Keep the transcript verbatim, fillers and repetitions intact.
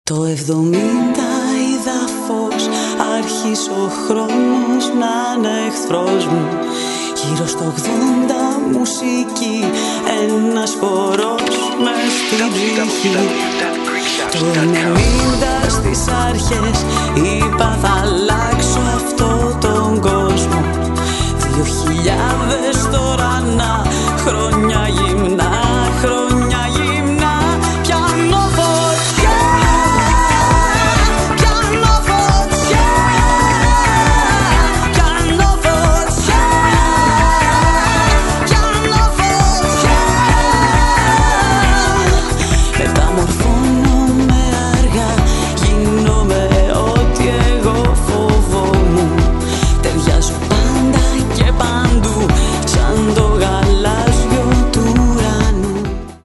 Το εβδομήντα είδα φως, άρχισε ο χρόνος να είναι εχθρός μου. Γύρω στο ογδόντα μουσική, ένας χορός μες στην ψυχή. Το ενενήντα στις αρχές είπα θα αλλάξω αυτό τον κόσμο. Δύο χιλιάδες τώρα να χρόνια γυμνά.